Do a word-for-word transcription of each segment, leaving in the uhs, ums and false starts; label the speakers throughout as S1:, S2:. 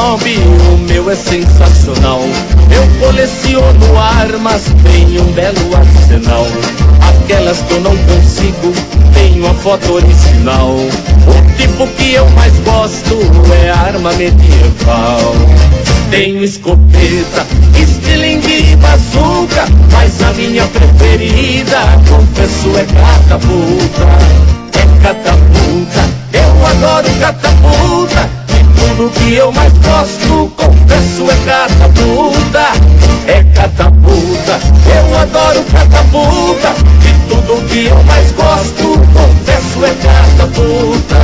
S1: hobby, o meu é sensacional. Eu coleciono armas, tenho um belo arsenal. Aquelas que eu não consigo, tenho a foto original. O tipo que eu mais gosto é arma medieval. Tenho escopeta, estilingue e bazuca, mas a minha preferida, confesso, é catapulta. É catapulta, eu adoro catapulta. De tudo que eu mais gosto, confesso, é catapulta. É catapulta, eu adoro catapulta. De tudo que eu mais gosto, confesso, é catapulta.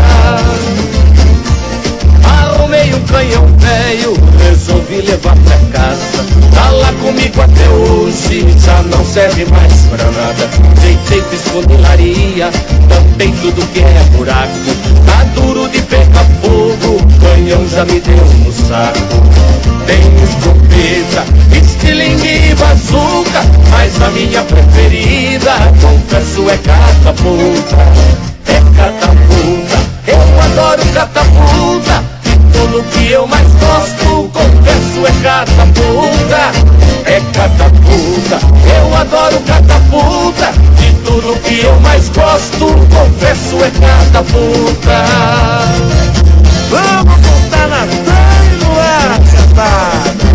S1: Arrumei um canhão velho, resolvi levar pra casa. Tá lá comigo até hoje, já não serve mais pra nada. Deitei, fiz funilaria, tampei tudo que é buraco. Tá duro de pegar fogo, o canhão já me deu no saco. Tenho escopeta, estilingue e bazuca, mas a minha preferida, confesso, é catapulta. É catapulta, eu adoro catapulta. Tudo que eu mais gosto, confesso, é catapulta. É catapulta, eu adoro catapulta. De tudo que eu mais gosto, confesso, é catapulta.
S2: Vamos botar na tela no ar, cantada.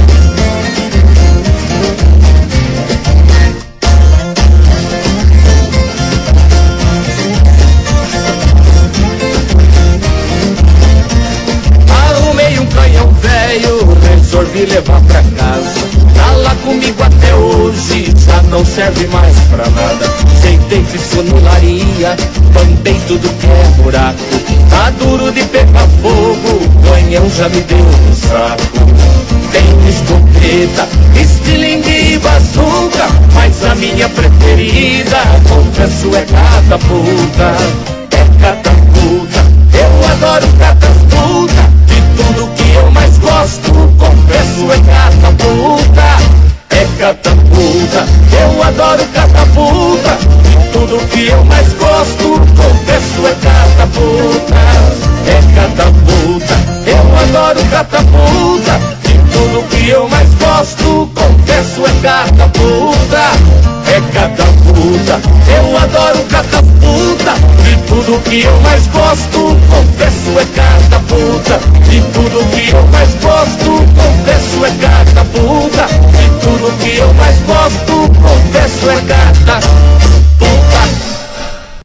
S1: Arrumei um canhão velho, resolvi levar pra casa. Tá lá comigo até hoje, já não serve mais pra nada. Deitei, fiz funilaria, tampei tudo que é buraco. Tá duro de pegar fogo, o canhão já me deu no saco. Tenho escopeta, estilingue e bazuca, mas a minha preferida, confesso, é catapulta. É catapulta, eu adoro catapulta. De tudo que eu mais gosto, confesso, é catapulta. É catapulta, eu adoro catapulta. De tudo que eu mais gosto, confesso, é catapulta. É catapulta, eu adoro catapulta. De tudo que eu mais gosto, confesso, é catapulta. É catapulta, eu adoro catapulta. De tudo que eu mais gosto, confesso, é catapulta. De tudo que eu mais gosto, confesso, é catapulta. De tudo que eu mais gosto, confesso, é catapulta.